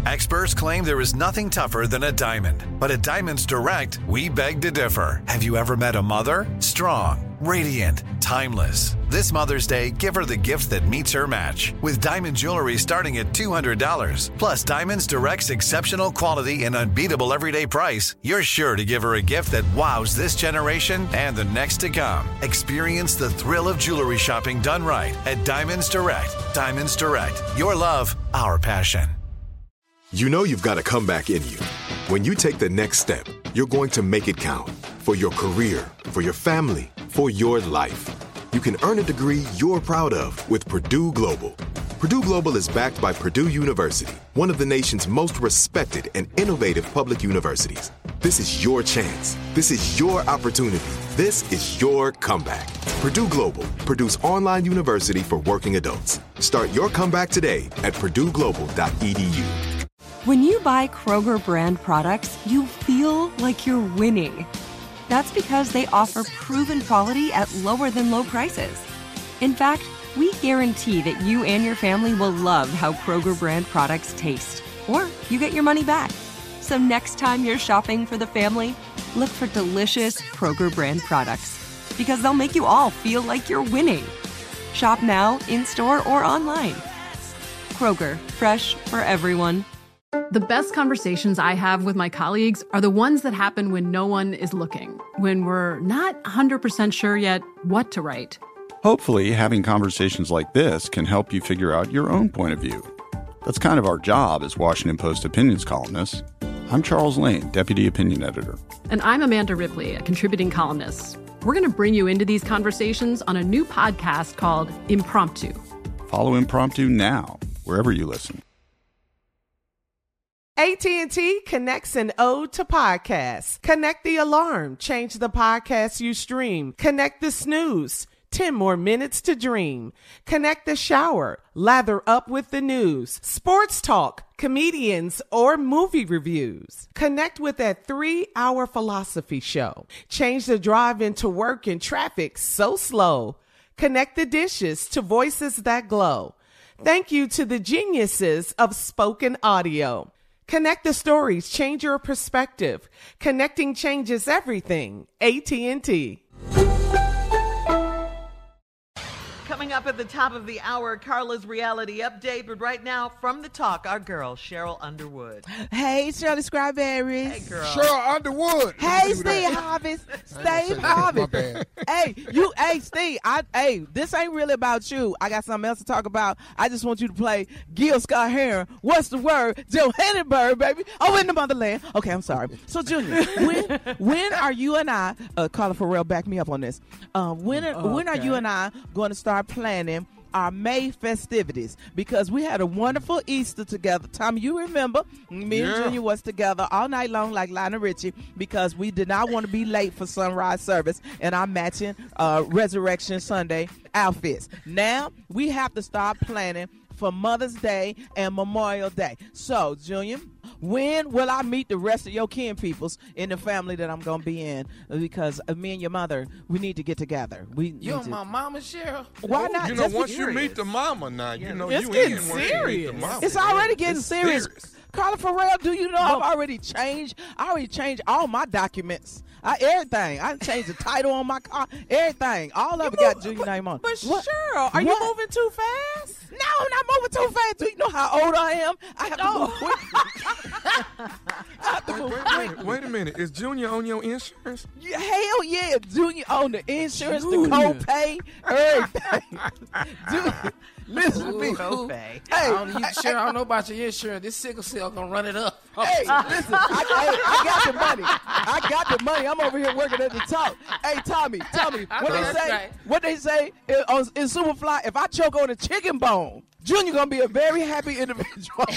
Experts claim there is nothing tougher than a diamond. But at Diamonds Direct, we beg to differ. Have you ever met a mother? Strong, radiant, timeless. This Mother's Day, give her the gift that meets her match. With diamond jewelry starting at $200. Plus Diamonds Direct's exceptional quality and unbeatable everyday price, you're sure to give her a gift that wows this generation and the next to come. Experience the thrill of jewelry shopping done right at Diamonds Direct. Diamonds Direct. Your love, our passion. You know you've got a comeback in you. When you take the next step, you're going to make it count. For your career, for your family, for your life. You can earn a degree you're proud of with Purdue Global. Purdue Global is backed by Purdue University, one of the nation's most respected and innovative public universities. This is your chance. This is your opportunity. This is your comeback. Purdue Global, Purdue's online university for working adults. Start your comeback today at purdueglobal.edu. When you buy Kroger brand products, you feel like you're winning. That's because they offer proven quality at lower than low prices. In fact, we guarantee that you and your family will love how Kroger brand products taste, or you get your money back. So next time you're shopping for the family, look for delicious Kroger brand products, because they'll make you all feel like you're winning. Shop now, in-store, or online. Kroger, fresh for everyone. The best conversations I have with my colleagues are the ones that happen when no one is looking, when we're not 100% sure yet what to write. Hopefully, having conversations like this can help you figure out your own point of view. That's kind of our job as Washington Post opinions columnists. I'm Charles Lane, Deputy Opinion Editor. And I'm Amanda Ripley, a contributing columnist. We're going to bring you into these conversations on a new podcast called Impromptu. Follow Impromptu now, wherever you listen. AT&T connects an ode to podcasts. Connect the alarm. Change the podcast you stream. Connect the snooze. 10 more minutes to dream. Connect the shower. Lather up with the news. Sports talk, comedians, or movie reviews. Connect with that 3-hour philosophy show. Change the drive into work in traffic so slow. Connect the dishes to voices that glow. Thank you to the geniuses of spoken audio. Connect the stories, change your perspective. Connecting changes everything. AT&T. Coming up at the top of the hour, Carla's reality update. But right now, from the talk, our girl, Cheryl Underwood. Hey, Shirley Scriberry. Hey, girl. Cheryl Underwood. Hey, Steve Harvey. Steve Harvey. My bad. Hey, Steve, this ain't really about you. I got something else to talk about. I just want you to play Gil Scott-Heron. What's the word? Johannesburg, baby. Oh, in the motherland. Okay, I'm sorry. So, Junior, when are you and I, Carla Farrell, back me up on this. When are you and I going to start planning our May festivities? Because we had a wonderful Easter together. Tommy, you remember me and Junior was together all night long like Lionel Richie because we did not want to be late for sunrise service and our matching Resurrection Sunday outfits. Now we have to start planning for Mother's Day and Memorial Day. So, Junior, when will I meet the rest of your kin peoples in the family that I'm going to be in? Because me and your mother, we need to get together. You're my mama, Cheryl? Why not? You know, once you meet the mama now, you know it's you getting in once you meet the mama. It's already getting serious. Carla Farrell, do you know I've already changed? I already changed all my documents. Everything. I changed the title on my car. Everything. All of it got Junior name on. But Cheryl, are you moving too fast? No, I'm not moving too fast. Do you know how old I am? I have to move quickly. Wait a minute. Is Junior on your insurance? Yeah, hell yeah. Junior on the insurance, the co-pay, everything. Junior, listen to me. Copay. Hey, Cheryl, I don't know about your insurance. This sickle cell gonna run it up. Hey, listen, I got the money. I got the money. I'm over here working at the top. Hey, Tommy, what they say in Superfly, if I choke on a chicken bone, Junior gonna be a very happy individual.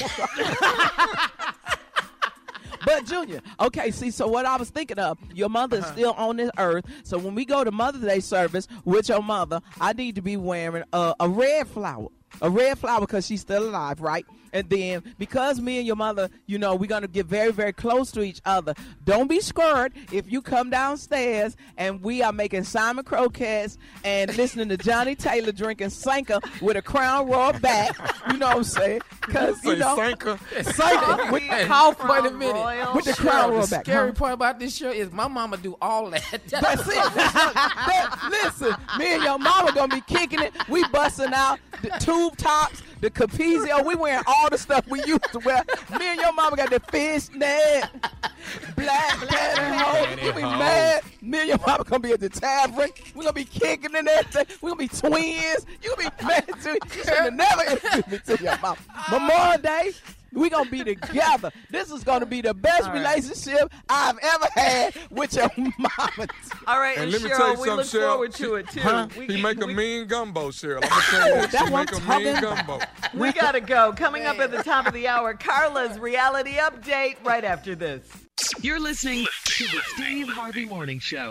But Junior, okay, see, so what I was thinking of, your mother is still on this earth, so when we go to Mother's Day service with your mother, I need to be wearing a red flower. A red flower because she's still alive, right? And then because me and your mother, you know, we're going to get very, very close to each other. Don't be scared if you come downstairs and we are making Simon croquettes and listening to Johnny Taylor drinking Sanka with a Crown Royal back. You know what I'm saying? Because, you know, Sanka. Call for a minute. With the crowd roll back. The scary part about this show is my mama do all that. That's it. Listen, me and your mama gonna be kicking it. We busting out the tube tops, the Capizio. We wearing all the stuff we used to wear. Me and your mama got the fishnet, black pantyhose. You be mad. Me and your mama gonna be at the tavern. We gonna be kicking and everything. We gonna be twins. You gonna be mad too. You should have never introduced me to your mama. Memorial Day, we gonna be together. This is gonna be the best relationship I've ever had with your mama. All right, and let me Cheryl, tell you we something, look Cheryl. forward to it too. He make a mean gumbo, Cheryl. I'm gonna tell you that. She make a mean gumbo. We gotta go. Coming up at the top of the hour, Carla's reality update right after this. You're listening to the Steve Harvey Morning Show.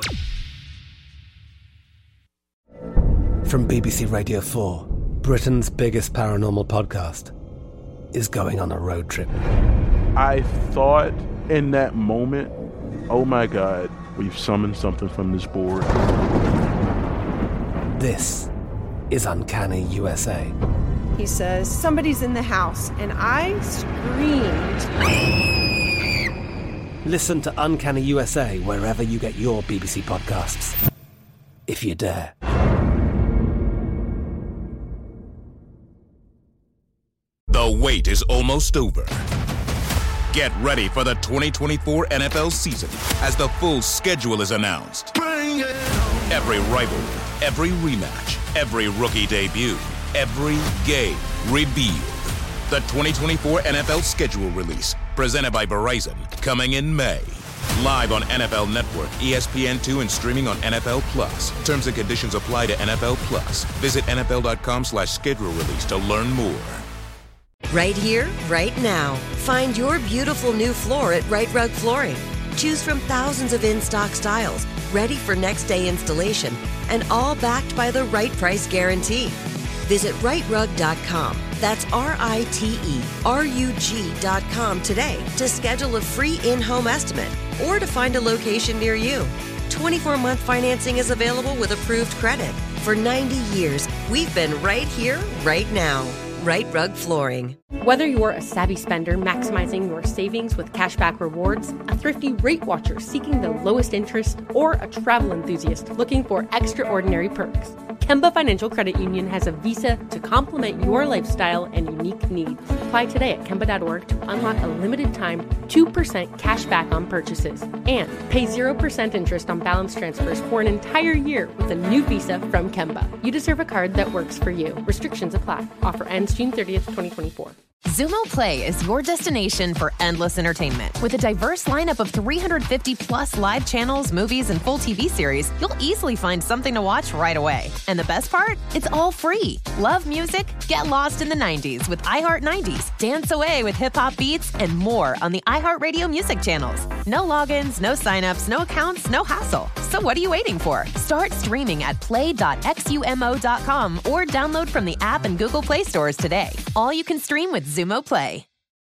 From BBC Radio 4, Britain's biggest paranormal podcast is going on a road trip. I thought in that moment, oh my God, we've summoned something from this board. This is Uncanny USA. He says, somebody's in the house, and I screamed. Listen to Uncanny USA wherever you get your BBC podcasts, if you dare. The wait is almost over. Get ready for the 2024 NFL season as the full schedule is announced. Every rivalry, every rematch, every rookie debut, every game revealed. The 2024 NFL schedule release, presented by Verizon, coming in May. Live on NFL Network, ESPN2, and streaming on NFL Plus. Terms and conditions apply to NFL Plus. Visit NFL.com/schedule release to learn more. Right here, right now. Find your beautiful new floor at Right Rug Flooring. Choose from thousands of in-stock styles, ready for next day installation, and all backed by the right price guarantee. Visit rightrug.com. That's RITERUG.com today to schedule a free in-home estimate or to find a location near you. 24-month financing is available with approved credit. For 90 years, we've been right here, right now. Right Rug Flooring. Whether you're a savvy spender maximizing your savings with cashback rewards, a thrifty rate watcher seeking the lowest interest, or a travel enthusiast looking for extraordinary perks, Kemba Financial Credit Union has a visa to complement your lifestyle and unique needs. Apply today at Kemba.org to unlock a limited time 2% cash back on purchases and pay 0% interest on balance transfers for an entire year with a new visa from Kemba. You deserve a card that works for you. Restrictions apply. Offer ends June 30th, 2024. Xumo Play is your destination for endless entertainment. With a diverse lineup of 350 plus live channels, movies, and full TV series, you'll easily find something to watch right away. And the best part? It's all free. Love music? Get lost in the 90s with iHeart 90s, dance away with hip-hop beats, and more on the iHeartRadio music channels. No logins, no signups, no accounts, no hassle. So what are you waiting for? Start streaming at play.xumo.com or download from the app and Google Play stores today. All you can stream with Xumo Play.